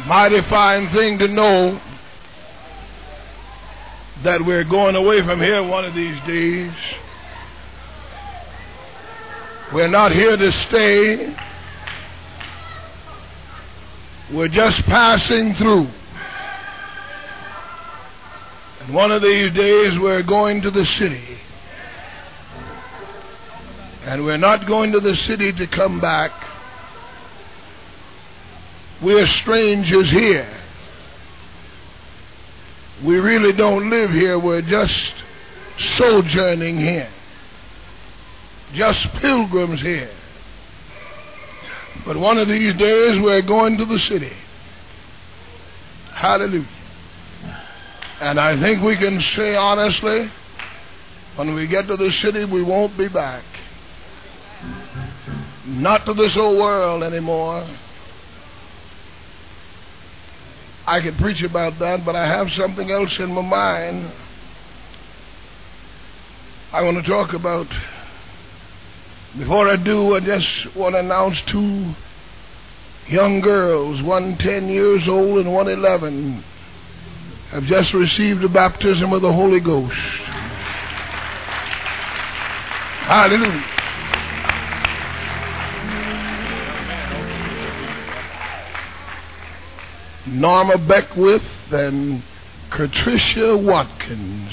Mighty fine thing to know that we're going away from here one of these days. We're not here to stay. We're just passing through. And one of these days we're going to the city. And we're not going to the city to come back. We're strangers here. We really don't live here. We're just sojourning here. Just pilgrims here. But one of these days we're going to the city. Hallelujah. And I think we can say honestly, when we get to the city, we won't be back. Not to this old world anymore. I could preach about that, but I have something else in my mind I want to talk about. Before I do, I just want to announce two young girls, one 10 years old and one 11, have just received the baptism of the Holy Ghost. Hallelujah. Norma Beckwith and Patricia Watkins.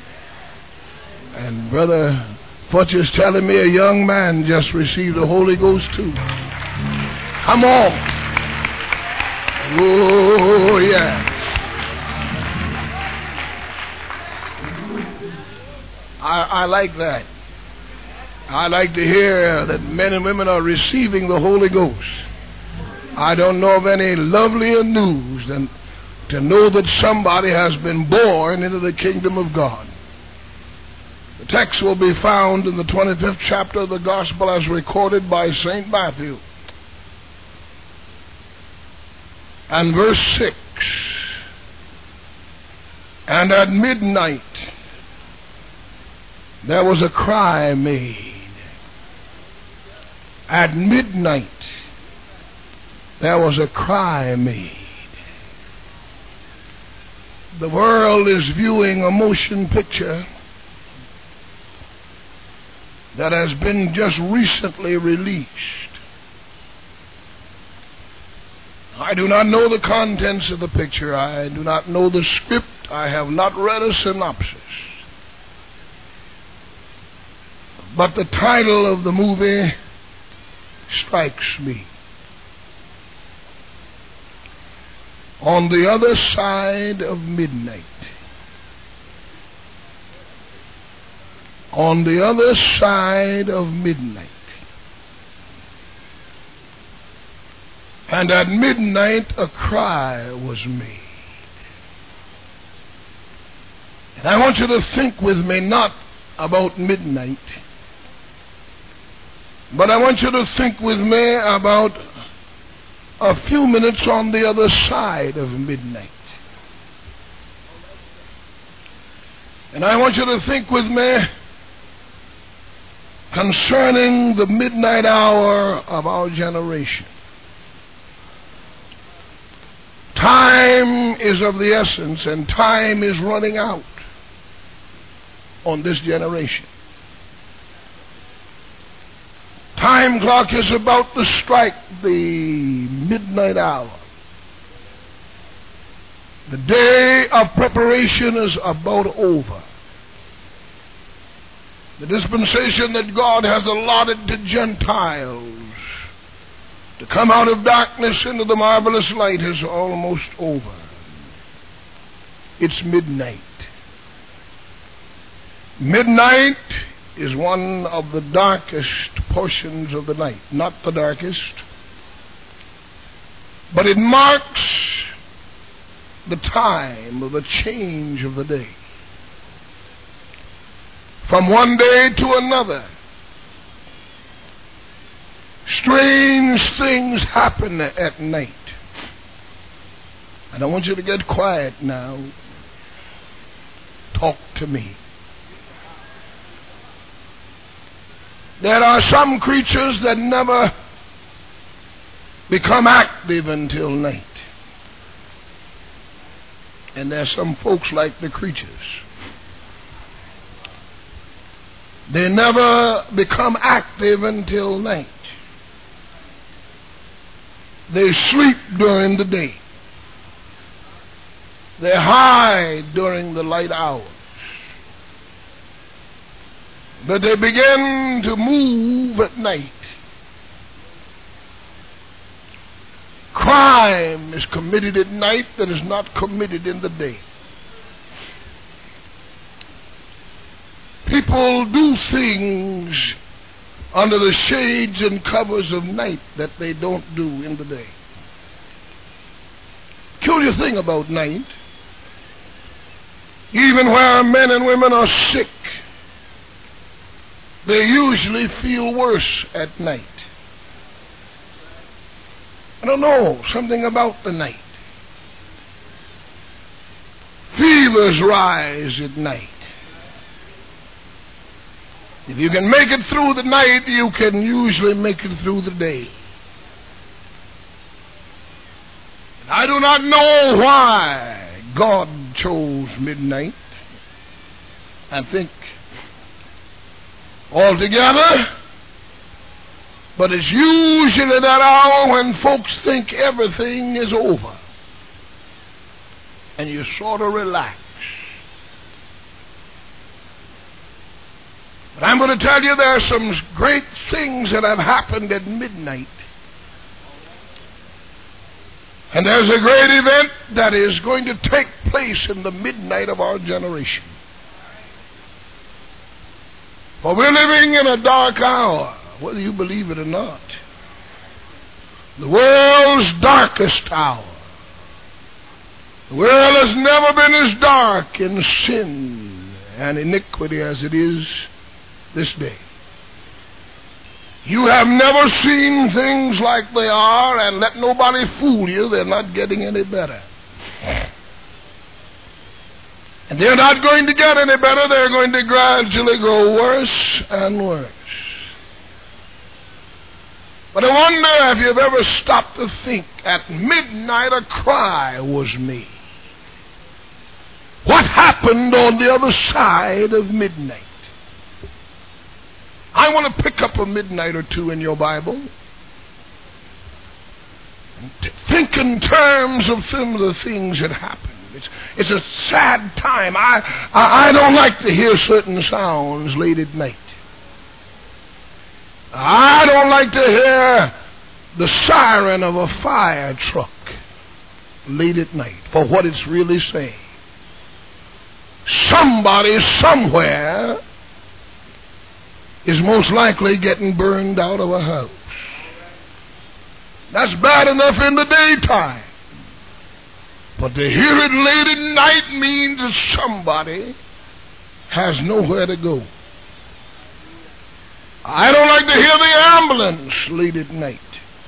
And Brother Futch is telling me a young man just received the Holy Ghost too. Come on. Oh, yeah. I like that. I like to hear that men and women are receiving the Holy Ghost. I don't know of any lovelier news than to know that somebody has been born into the kingdom of God. The text will be found in the 25th chapter of the Gospel as recorded by St. Matthew. And verse 6. And at midnight there was a cry made. At midnight there was a cry made. The world is viewing a motion picture that has been just recently released. I do not know the contents of the picture. I do not know the script. I have not read a synopsis. But the title of the movie strikes me. On the Other Side of Midnight. On the Other Side of Midnight. And at midnight a cry was made. And I want you to think with me not about midnight, but I want you to think with me about a few minutes on the other side of midnight. And I want you to think with me concerning the midnight hour of our generation. Time is of the essence, and time is running out on this generation. Time clock is about to strike the midnight hour. The day of preparation is about over. The dispensation that God has allotted to Gentiles to come out of darkness into the marvelous light is almost over. It's midnight. Midnight is one of the darkest portions of the night. Not the darkest, but it marks the time of the change of the day. From one day to another, strange things happen at night. And I want you to get quiet now. Talk to me. There are some creatures that never become active until night. And there's some folks like the creatures. They never become active until night. They sleep during the day. They hide during the light hours. But they begin to move at night. Crime is committed at night that is not committed in the day. People do things under the shades and covers of night that they don't do in the day. Curious thing about night, even where men and women are sick, they usually feel worse at night. I don't know, something about the night. Fevers rise at night. If you can make it through the night, you can usually make it through the day. And I do not know why God chose midnight. I think altogether, but it's usually that hour when folks think everything is over and you sort of relax. But I'm going to tell you there are some great things that have happened at midnight. And there's a great event that is going to take place in the midnight of our generation. For we're living in a dark hour, whether you believe it or not. The world's darkest hour. The world has never been as dark in sin and iniquity as it is this day. You have never seen things like they are, and let nobody fool you, they're not getting any better. And they're not going to get any better, they're going to gradually grow worse and worse. But I wonder if you've ever stopped to think, at midnight a cry was made. What happened on the other side of midnight? I want to pick up a midnight or two in your Bible and think in terms of some of the things that happened. It's a sad time. I don't like to hear certain sounds late at night. I don't like to hear the siren of a fire truck late at night for what it's really saying. Somebody somewhere is most likely getting burned out of a house. That's bad enough in the daytime. But to hear it late at night means that somebody has nowhere to go. I don't like to hear the ambulance late at night,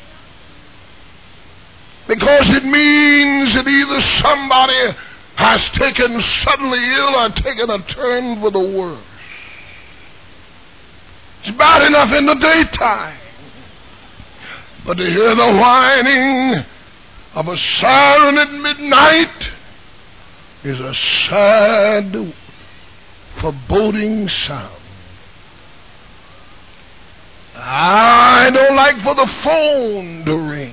because it means that either somebody has taken suddenly ill or taken a turn for the worse. It's bad enough in the daytime, but to hear the whining of a siren at midnight is a sad, foreboding sound. I don't like for the phone to ring.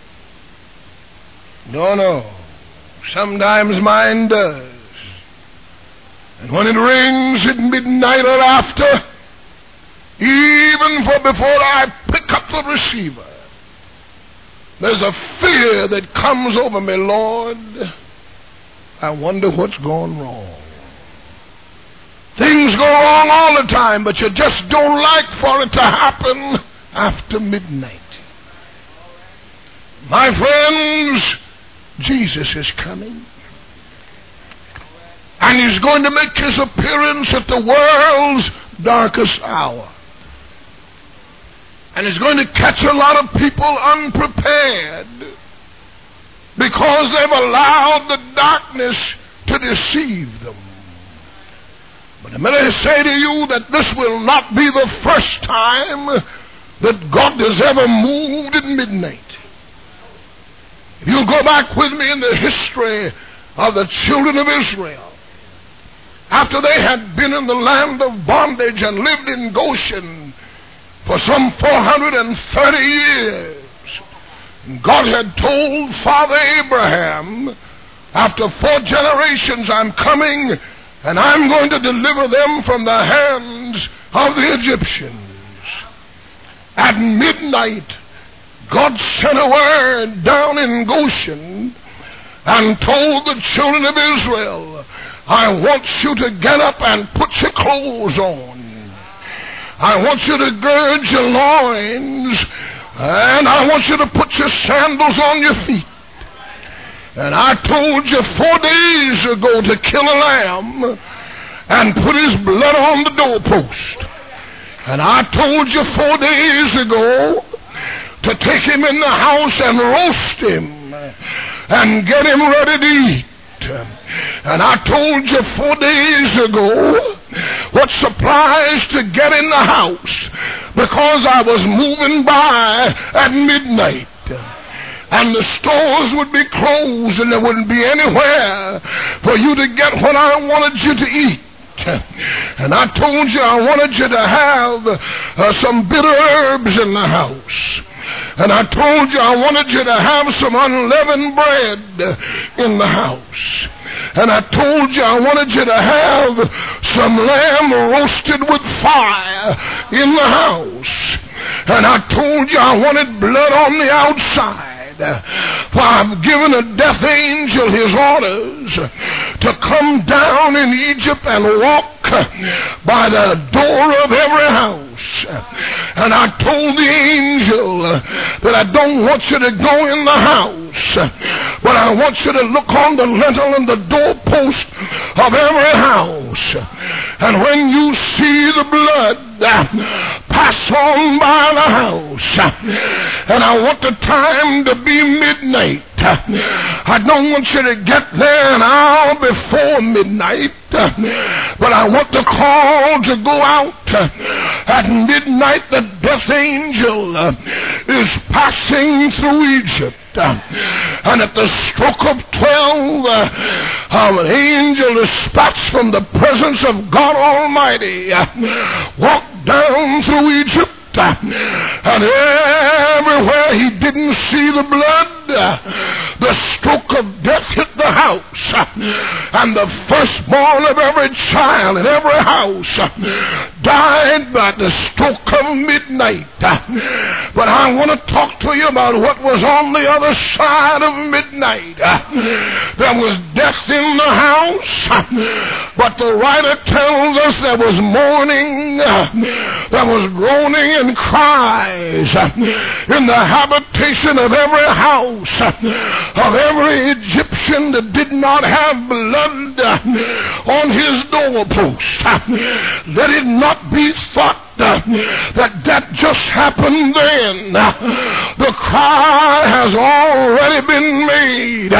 No. Sometimes mine does. And when it rings at midnight or after, even before I pick up the receiver, there's a fear that comes over me. Lord, I wonder what's gone wrong. Things go wrong all the time, but you just don't like for it to happen after midnight. My friends, Jesus is coming. And he's going to make his appearance at the world's darkest hour. And he's going to catch a lot of people unprepared because they've allowed the darkness to deceive them. But I'm going to say to you that this will not be the first time that God has ever moved at midnight. If you'll go back with me in the history of the children of Israel, after they had been in the land of bondage and lived in Goshen for some 430 years, God had told Father Abraham, after 4 generations I'm coming and I'm going to deliver them from the hands of the Egyptians. At midnight, God sent a word down in Goshen and told the children of Israel, I want you to get up and put your clothes on. I want you to gird your loins, and I want you to put your sandals on your feet. And I told you 4 days ago to kill a lamb and put his blood on the doorpost. And I told you 4 days ago to take him in the house and roast him and get him ready to eat. And I told you 4 days ago what supplies to get in the house, because I was moving by at midnight. And the stores would be closed and there wouldn't be anywhere for you to get what I wanted you to eat. And I told you I wanted you to have some bitter herbs in the house. And I told you I wanted you to have some unleavened bread in the house. And I told you I wanted you to have some lamb roasted with fire in the house. And I told you I wanted blood on the outside. For I've given a death angel his orders to come down in Egypt and walk by the door of every house. And I told the angel that I don't want you to go in the house, but I want you to look on the lintel and the doorpost of every house. And when you see the blood, pass on by the house. And I want the time to be midnight. I don't want you to get there an hour before midnight, but I want the call to go out. At midnight, the death angel is passing through Egypt. And at the stroke of 12, an angel dispatched from the presence of God Almighty walked down through Egypt. And everywhere he didn't see the blood, the stroke of death hit the house. And the firstborn of every child in every house died by the stroke of midnight. But I want to talk to you about what was on the other side of midnight. There was death in the house, but the writer tells us there was mourning, there was groaning and cries in the habitation of every house of every Egyptian that did not have blood on his doorpost. Let it not be thought that just happened then. The cry has already been made.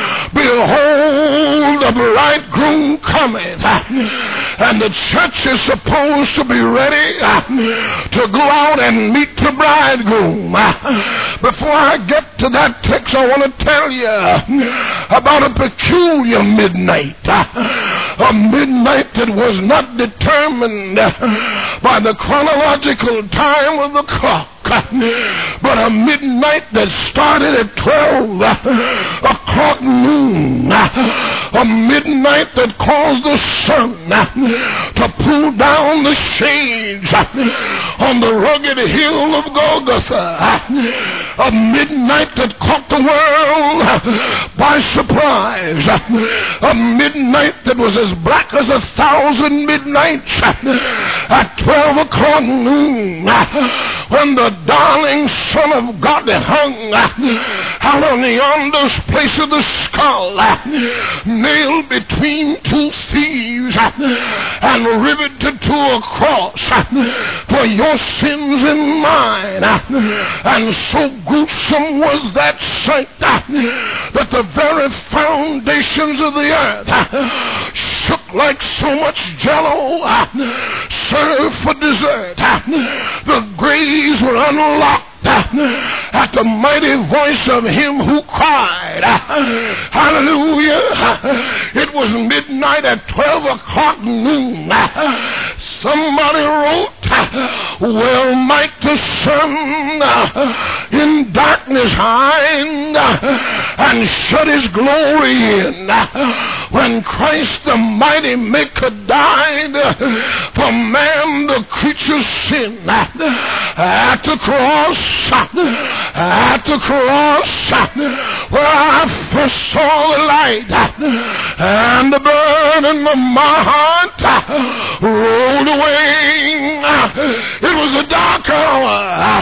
Behold, the bridegroom cometh. And the church is supposed to be ready to go out and meet the bridegroom. Before I get to that text, I want to tell you about a peculiar midnight. A midnight that was not determined by the chronological time of the clock, but a midnight that started at 12 o'clock noon. A midnight that caused the sun to pull down the shades on the rugged hill of Golgotha. A midnight that caught the world by surprise. A midnight that was as black as 1,000 midnights at 12 o'clock noon, when the darling Son of God hung out on yonder place of the skull, nailed between 2 thieves and riveted to a cross for your sins and mine. And so gruesome was that sight that the very foundations of the earth shook like so much jello served for dessert. The graves were unlocked at the mighty voice of him who cried. Hallelujah. It was midnight at 12 o'clock noon. Somebody wrote, well might the sun in darkness hide and shut his glory in when Christ the mighty maker died for man the creature's sin. At the cross where I first saw the light and the burden of my heart rolled away. It was a dark hour.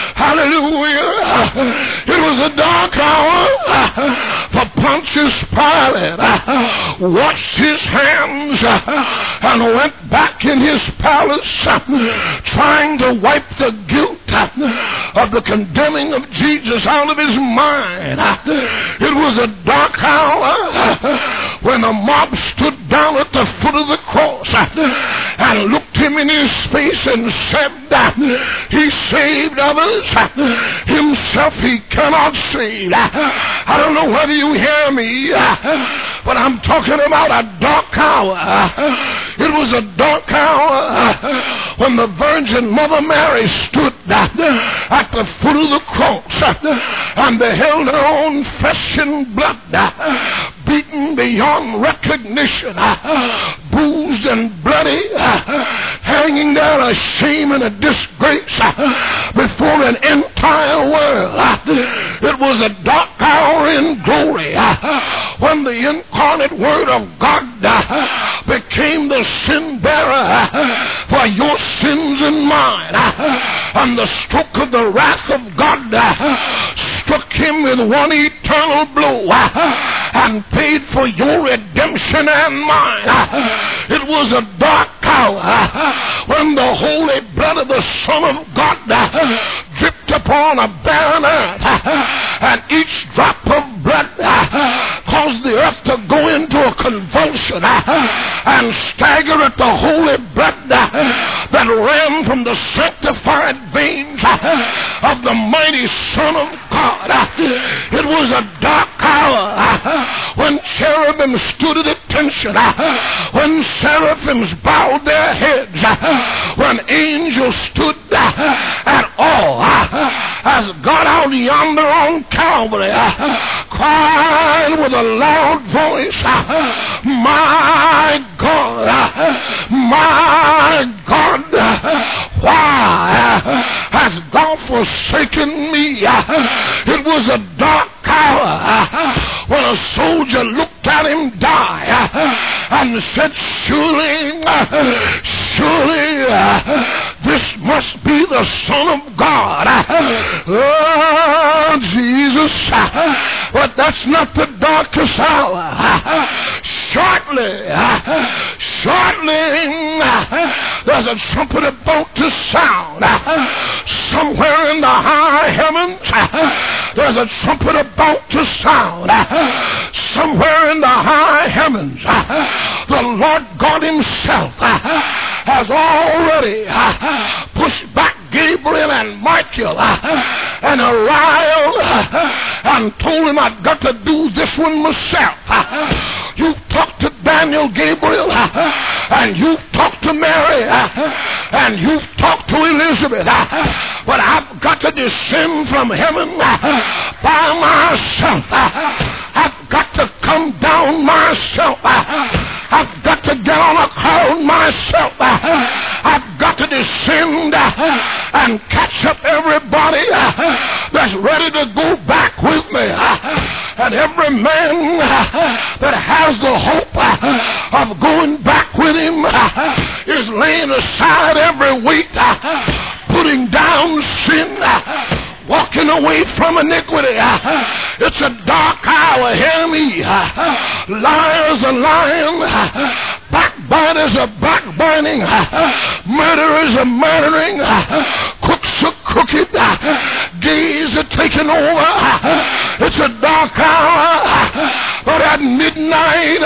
Hallelujah. It was a dark hour for Pontius Pilate washed his hands and went back in his palace trying to wipe the guilt of the condemning of Jesus out of his mind. It was a dark hour when the mob stood down at the foot of the cross and looked him in his face and said that he saved others, himself he cannot save. I don't know whether you hear me, but I'm talking about a dark hour. It was a dark hour when the Virgin Mother Mary stood at the foot of the cross and beheld her own flesh and blood beaten beyond recognition, bruised and bloody, hanging there a shame and a disgrace before an entire world. It was a dark hour in glory when the incarnate Word of God became the sin bearer for your sins and mine, and the stroke of the wrath of God struck him with one eternal blow and paid for your redemption and mine. It was a dark hour when the holy blood of the Son of God dripped upon a barren earth, and each drop of blood caused the earth to go into a convulsion and stagger at the holy blood that ran from the sanctified veins of the mighty Son of God. It was a dark hour when cherubim stood at attention, when seraphims bowed their heads, when angels stood at awe, as God out yonder on Calvary cried with a loud voice, my God, why hast thou forsaken me? It was a dark hour when a soldier looked at him die and said, surely this must be the Son of God. Oh, Jesus. But that's not the darkest hour. Shortly, there's a trumpet about to sound. Somewhere in the high heavens, there's a trumpet about to sound. Somewhere in the high heavens, the Lord God himself has already pushed back Gabriel and Michael and Ariel and told him, I've got to do this one myself. You've talked to Daniel, Gabriel, and you've talked to Mary, and you've talked to Elizabeth, but I've got to descend from heaven by myself. I've got to come down myself. I've got to get on a cloud myself. I've got to descend and catch up everybody that's ready to go back with me. And every man that has the hope of going back with him is laying aside every weight, putting down sin, walking away from iniquity. It's a dark hour, hear me. Liars are lying, backbiters are backbiting, murderers are murdering, crooks are crooked, gays are taking over. It's a dark hour, but at midnight,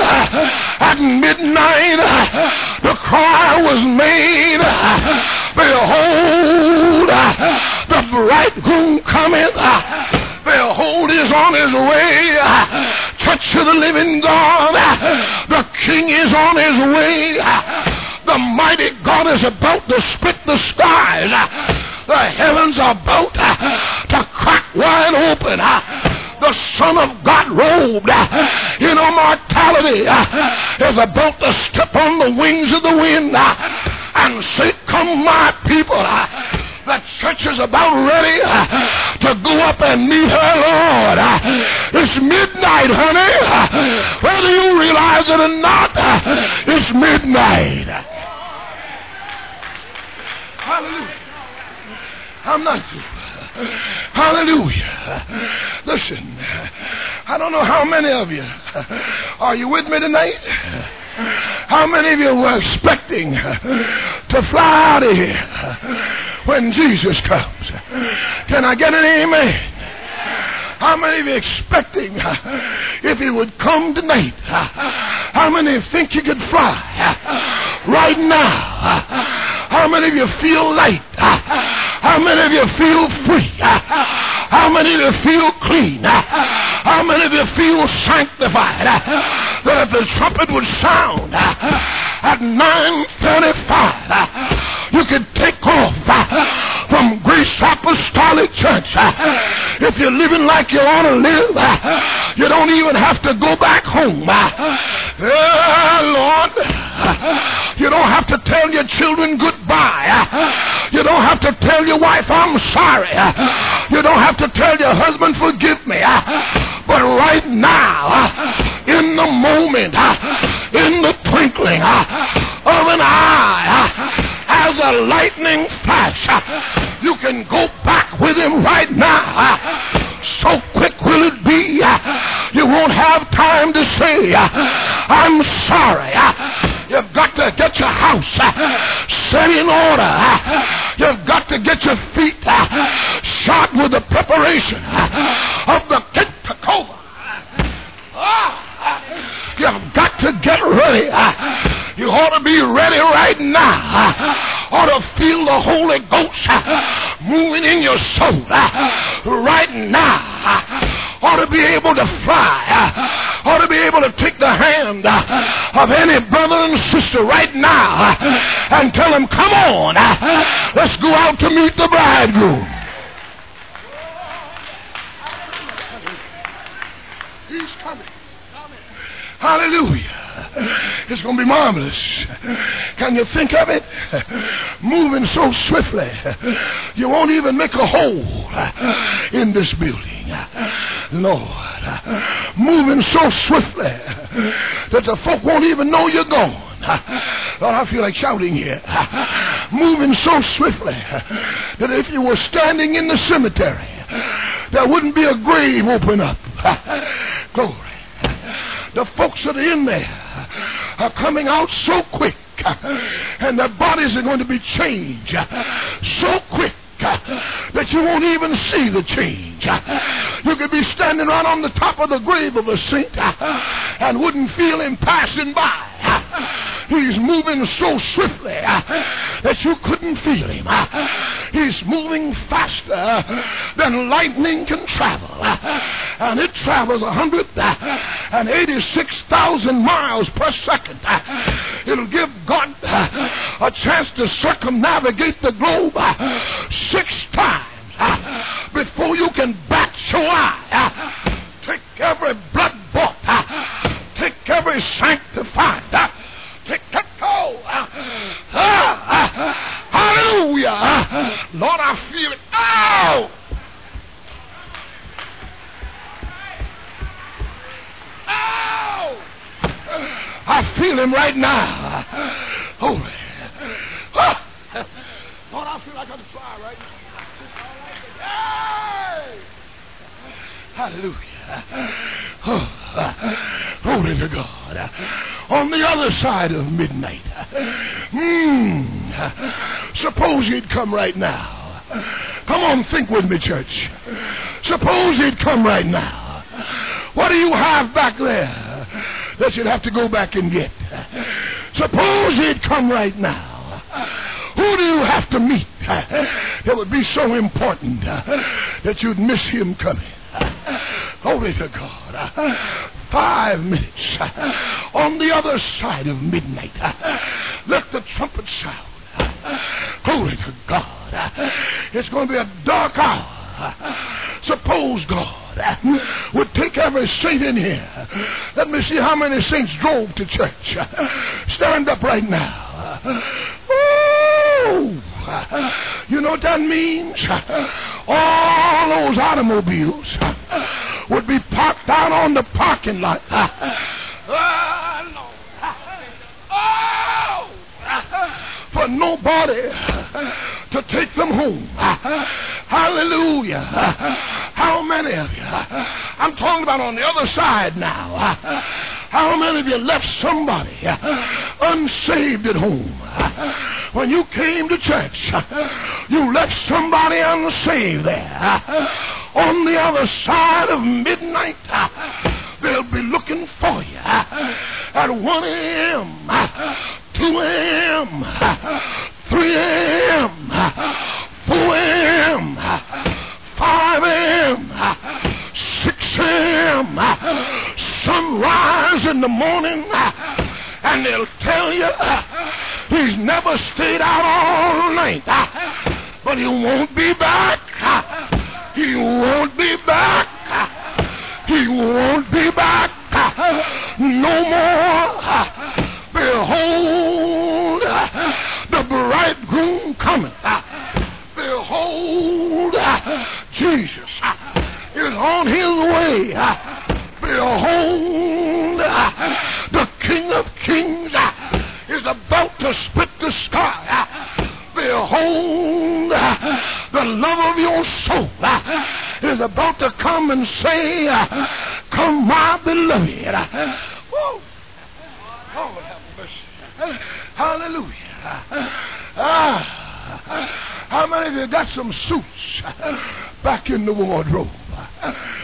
the cry was made, behold, the bridegroom cometh. Behold, is on his way. Church of the living God, the King is on his way. The mighty God is about to split the skies. The heavens are about to crack wide open. The Son of God, robed in immortality, is about to step on the wings of the wind and say, "Come, my people." The church is about ready to go up and meet her Lord. It's midnight, honey. Whether you realize it or not, it's midnight. Hallelujah. I'm not through. Hallelujah. Listen, I don't know how many of you, are you with me tonight? How many of you were expecting to fly out of here when Jesus comes? Can I get an amen? How many of you expecting if he would come tonight? How many think you could fly right now? How many of you feel light? How many of you feel free? How many of you feel clean? How many of you feel sanctified? That if the trumpet would sound at 9:35, you could take off from Grace Apostolic Church. If you're living like you ought to live, you don't even have to go back home. Lord, you don't have to tell your children goodbye. You don't have to tell your wife, "I'm sorry." You don't have to tell your husband, "Forgive me." But right now, in the moment, in the twinkling of an eye, as a lightning flash, you can go back with him right now. So quick will it be, you won't have time to say, "I'm sorry." You've got to get your house set in order. You've got to get your feet shod with the preparation of the Pentecost. You've got to get ready. You ought to be ready right now. Ought to feel the Holy Ghost moving in your soul right now. Ought to be able to fly. Ought to be able to take the hand of any brother and sister right now and tell them, "Come on, let's go out to meet the bridegroom." He's coming. Hallelujah. It's going to be marvelous. Can you think of it? Moving so swiftly, you won't even make a hole in this building. Lord, moving so swiftly that the folk won't even know you're gone. Lord, I feel like shouting here. Moving so swiftly that if you were standing in the cemetery, there wouldn't be a grave open up. Glory. The folks that are in there are coming out so quick, and their bodies are going to be changed so quick that you won't even see the change. You could be standing right on the top of the grave of a saint and wouldn't feel him passing by. He's moving so swiftly that you couldn't feel him. He's moving faster than lightning can travel, and it travels 186,000 miles per second. It'll give God a chance to circumnavigate the globe 6 times before you can bat your eye. Take every blood-bought, take every sanctified, take that go. Hallelujah. Lord, I feel it. Oh! Oh! I feel him right now. Holy. Oh. Lord, I feel like I'm flying right now. Hey! Hallelujah. Oh, glory to God. On the other side of midnight. Suppose he'd come right now. Come on, think with me, church. Suppose he'd come right now. What do you have back there that you'd have to go back and get? Suppose he'd come right now. Who do you have to meet it would be so important that you'd miss him coming. Glory to God. 5 minutes on the other side of midnight. Let the trumpet sound. Glory to God. It's going to be a dark hour. Suppose God would take every saint in here. Let me see how many saints drove to church. Stand up right now. Ooh. You know what that means? All those automobiles would be parked out on the parking lot. For nobody to take them home. Hallelujah. How many of you? I'm talking about on the other side now. How many of you left somebody unsaved at home? When you came to church, you left somebody unsaved there. On the other side of midnight, they'll be looking for you at 1 a.m., 2 a.m., 3 a.m., 4 a.m., 5 a.m., 6 a.m., sunrise in the morning, and they'll tell you he's never stayed out all night, but he won't be back. He won't be back. He won't be back no more. Behold, the bridegroom cometh. Behold, Jesus is on his way. Behold, the King of Kings is about to split the sky. Behold, the love of your soul is about to come and say, come, my beloved. Woo. Oh, have mercy. Hallelujah. How many of you got some suits back in the wardrobe?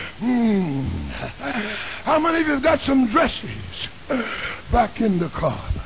How many of you got some dresses back in the closet?